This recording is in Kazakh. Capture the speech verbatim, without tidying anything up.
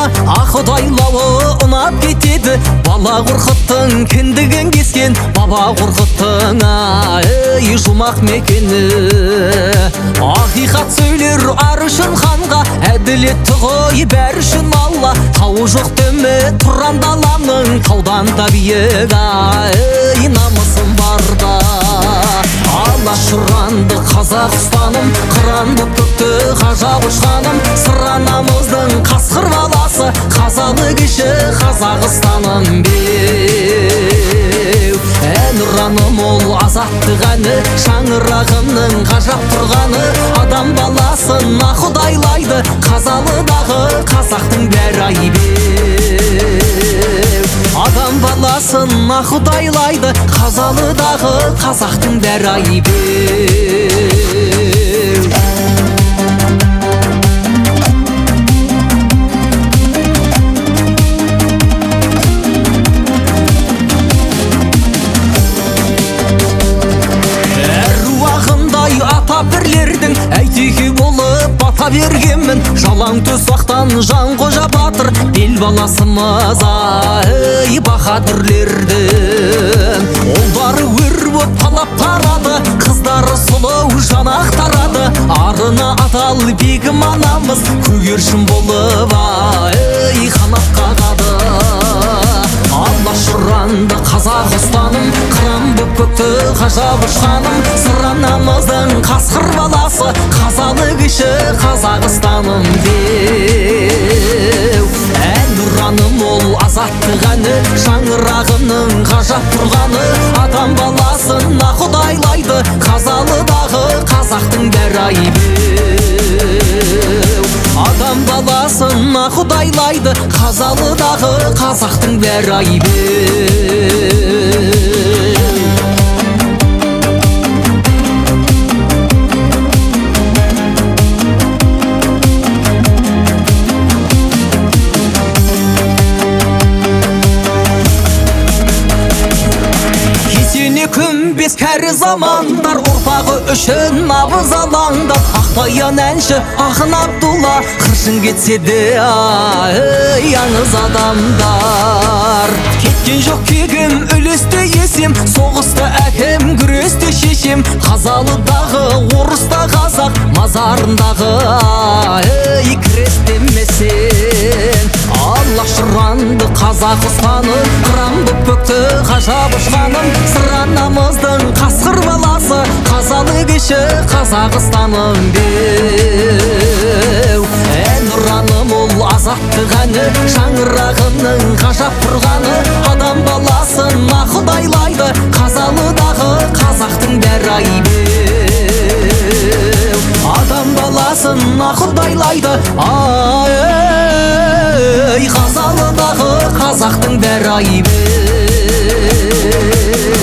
ақ құдайлауы ұнап кетеді. Бала қорқыттың кіндігін кескен баба қорқыттың ай жұмақ мекені. Ақиқат сөйлер ар үшін ханға, әділетті ғой бәрі үшін Алла. Тауы жоқ деме тұран даланың, таудан да биік ай намысым барда. Алаш ұранды Қазақстаным, қыранды көкті ғажап ұшқаным. Сыранамыздың қасқыр баласы, қазалы кіші Қазақстаным беу. Ән ұраным ол азаттық әні, шаңырағымның ғажап тұрғаны. Адам баласын ақұдайлайды, қазалыдағы қазақтың бәрі ай беу. Адам баласын ақұдайлайды, қазалыдағы қазақтың бәрі ай беу. Бірлердің әйтеке болып бата бергенмін. Жалаң төсақтан Жанқожа батыр бел баласымыз ай баһадүрлердің. Олдары өр боп талап тарады, қыздары сұлу жанақ тарады. Арына адал бегім анамыз көгершін болып ай қанат қағады. Алаш ұранды Қазақстаным, қыран боп көкті ғажап ұшқаным. Сыранамыздың қасқыр баласы, қазалы кіші Қазақстаным беу. Ән ұраным ол азаттық әні, шаңырағымның ғажап тұрғаны. Адам баласын ақұдайлайды, қазалыдағы қазақтың бәрі ай беу. Адам баласын ақұдайлайды, қазалыдағы қазақтың бәрі ай беу. Күмбес кәрі замандар, ұрпағы үшін набыз алаңдар. Ақбаян әнші Ақын Абдулла, қыршын кетсе де ай аңыз адамдар. Кеткен жоқ кегім, үлесті есем, соғысты әкем, күресті шешем. Қазалыдағы орыста қазақ, мазарындағы ай крестемесен. Алаш ұранды Қазақстаным, қыран боп көкті ғажап ұшқаным. Сыранамыздың қасқыр баласы, қазалы кіші Қазақстаным беу. Ән ұраным ол азаттық әні, шаңырағымның ғажап тұрғаны. Адам баласын ақұдайлайды, қазалыдағы қазақтың бәрі ай беу. Адам баласын ақұдайлайды, ай қазалыдағы қазақтың бәрі ай беу.